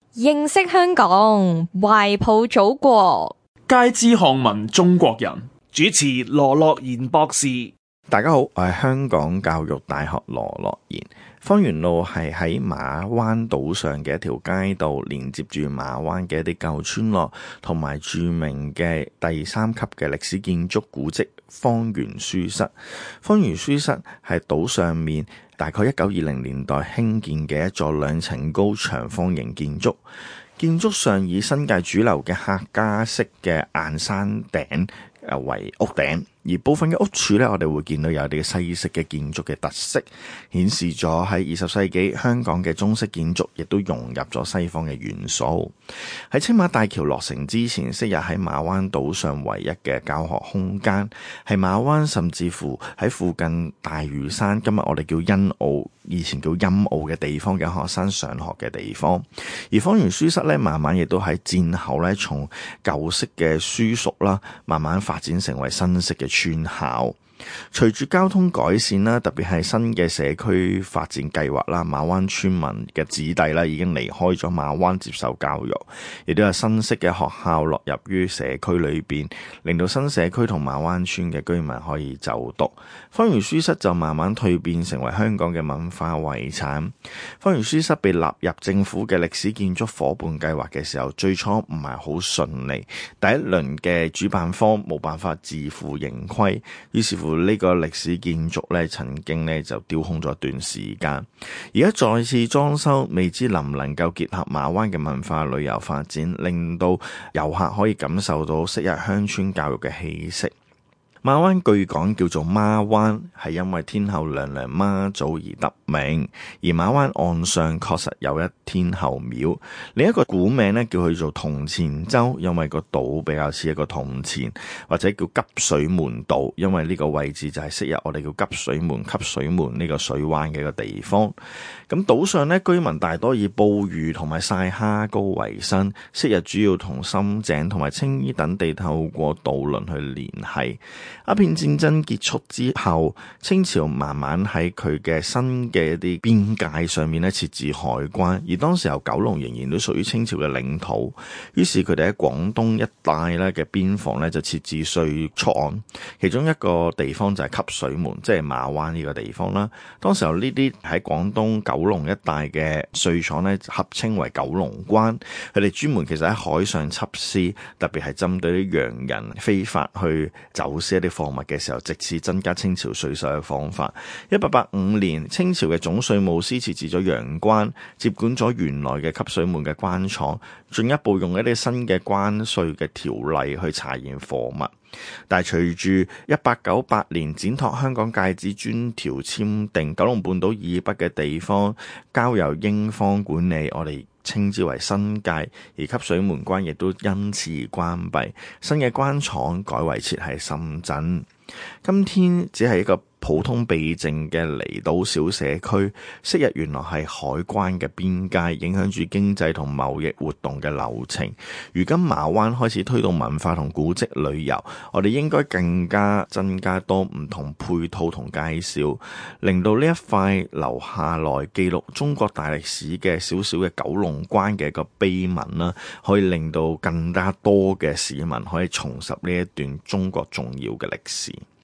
認識香港，懷抱祖國， 皆知漢文中國人。主持羅樂賢博士。 大家好，我係香港教育大學羅樂賢。芳園路係喺馬灣島上嘅一條街道，連接住馬灣嘅一啲舊村落，同埋著名嘅第3級嘅歷史建築古蹟芳園書室。芳園書室係島上面大概1920年代興建嘅一座2層高長方形建築。建築上以新界主流嘅客家式嘅硬山頂為屋頂，而部分嘅屋柱呢，我哋會見到有啲西式嘅建築嘅特色，顯示咗喺20世紀香港嘅中式建築亦都融入咗西方嘅元素。喺青馬大橋落成之前，昔日喺馬灣島上唯一嘅教學空間，係馬灣甚至乎喺附近大嶼山，今日我哋叫欣澳，以前叫陰澳嘅地方嘅學生上學嘅地方。而芳園書室呢，慢慢亦都喺戰後呢，從舊式嘅書塾啦，慢慢發展成為新式嘅村校。隨住交通改善啦，特別係新嘅社區發展計劃啦，馬灣村民嘅子弟啦已經離開咗馬灣接受教育，亦都有新式嘅學校落入於社區裏邊，令到新社區同馬灣村嘅居民可以就讀。芳園書室就慢慢蛻變成為香港嘅文化遺產。芳園書室被納入政府嘅歷史建築夥伴計劃嘅時候，最初唔係好順利，第一輪嘅主辦方冇辦法自負盈虧，於是乎呢個歷史建築咧，曾經咧就丟空咗一段時間，而家再次裝修，未知能唔能夠結合馬灣嘅文化旅遊發展，令到遊客可以感受到昔日鄉村教育嘅氣息。馬灣據講叫做媽灣，係因為天后娘娘媽祖而得名，而馬灣岸上確實有一天后廟。另一個古名呢，叫佢做銅錢洲，因為個島比較似一個銅錢，或者叫急水門島，因為呢個位置就係昔日我哋叫急水門呢個水灣嘅一個地方。咁島上呢，居民大多以捕魚同埋曬蝦膏為生，昔日主要同深井同埋青衣等地透過渡輪去聯繫。鴉片戰爭結束之後，清朝慢慢喺佢嘅新嘅一啲邊界上面咧設置海關，而當時候九龍仍然都屬於清朝嘅領土，於是佢哋喺廣東一帶咧嘅邊防咧就設置稅廠，其中一個地方就係汲水門，即係馬灣呢個地方啦。當時候呢啲喺廣東九龍一帶嘅稅廠咧合稱為九龍關，佢哋專門其實喺海上緝私，特別係針對啲洋人非法去走私一啲貨物嘅時候，藉此增加清朝稅收嘅方法。1885年，清朝嘅總稅務司設置咗洋關，接管咗原來嘅汲水門嘅關廠，進一步用一啲新嘅關稅嘅條例去查驗貨物。但係隨住1898年展拓香港界址專條簽訂，九龍半島以北嘅地方交由英方管理，我哋稱之為新界，而汲水門關亦都因此而關閉，新嘅關廠改為設喺深圳。今天只係一個普通避靜嘅離島小社區，昔日原來係海關嘅邊界，影響住經濟同貿易活動嘅流程。如今馬灣開始推動文化同古蹟旅遊，我哋應該更加增加多唔同配套同介紹，令到呢一塊留下來記錄中國大歷史嘅小小嘅九龍關嘅一個碑文啦，可以令到更加多嘅市民可以重拾呢一段中國重要嘅歷史。